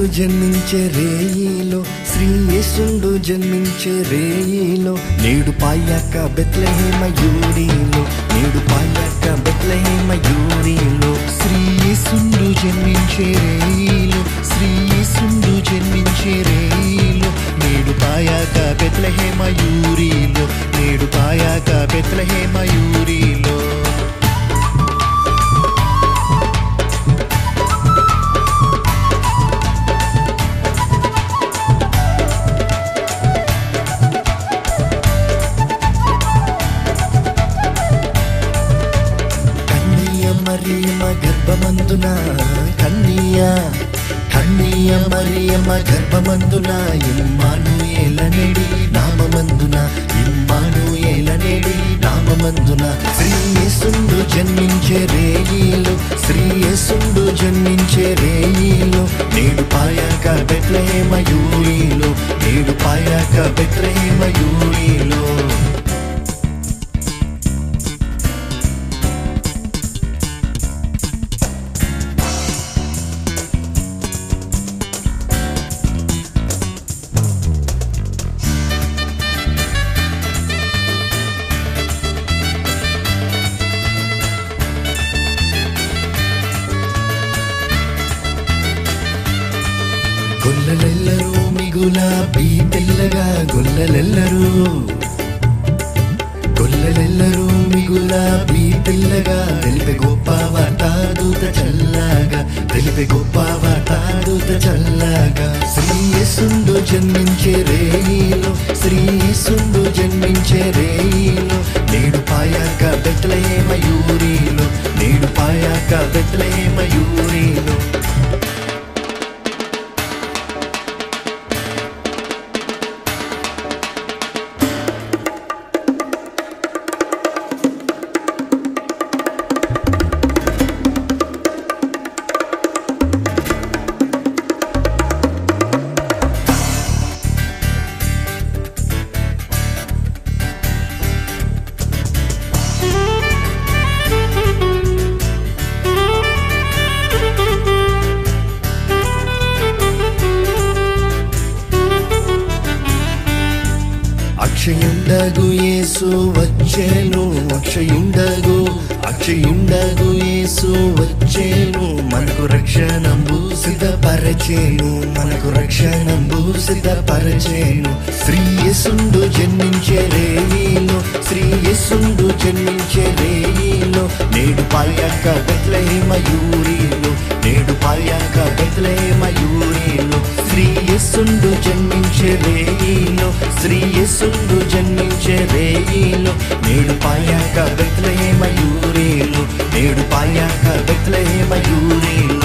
జన్మించే రేయిలో, శ్రీ యేసుండు జన్మించే రేయిలో, నేడు పాయాక బెత్లెహేమ యూరిలో, నేడు పాయాక బెత్లెహేమ యూరిలో. శ్రీ యేసుండు జన్మించే రేయిలో, శ్రీ యేసుండు జన్మించే రేయిలో, నేడు పాయాక బెత్లెహేమ యూరిలో, నేడు పాయాక బెత్లెహేమ యూరిలో. మరియమ్మ గర్భమందున కన్య మరియమ్మ గర్భమందున ఇమ్మానుయేలనేడి నామమందున, ఇమ్మానుయేలనేడి నామమందున. శ్రీ యేసుండు జన్మించే రేయిలో, శ్రీ యేసుండు జన్మించే రేయిలో, నేడు పాయాక బెత్లెహేమ యూరిలో, నేడు పాయాక బెత్లెహేమ యూరిలో. గొల్లలెల్లరూ మిగులాబీ తెల్లగా, గొల్లలెల్లరూ మిగులాబీ తెల్లగా, తెలిపే గొప్ప వార్త దూత చల్లగా, తెలిపే గొప్ప వార్త దూత చల్లగా. శ్రీ యేసుండు జన్మించే రేయిలో, శ్రీ యేసుండు జన్మించే రేయిలో, నేడు పాయాక బెత్లెహేమ యూరిలో, నేడు పాయాక బెత్లెహేమ యూరిలో. అక్షయుండగు యేసు వచ్చేను, అక్షయుండగు యేసు వచ్చేను, మనకు రక్షణంబు సిద్ధపరచేను, మనకు రక్షణంబు సిద్ధపరచేను. శ్రీ యేసుండు జన్మించే రేయిలో, శ్రీ యేసుండు జన్మించే రేయిలో, నేడు పాయాక బెత్లెహేమ యూరిలో, నేడు పాయాక బెత్లెహేమ యూరిలో. శ్రీ యేసుండు జన్మించే రేయిలో, శ్రీ యేసుండు జన్మించే రేయిలో, నేడు పాయాక బెత్లెహేమ యూరిలో, నేడు పాయాక బెత్లెహేమ యూరిలో.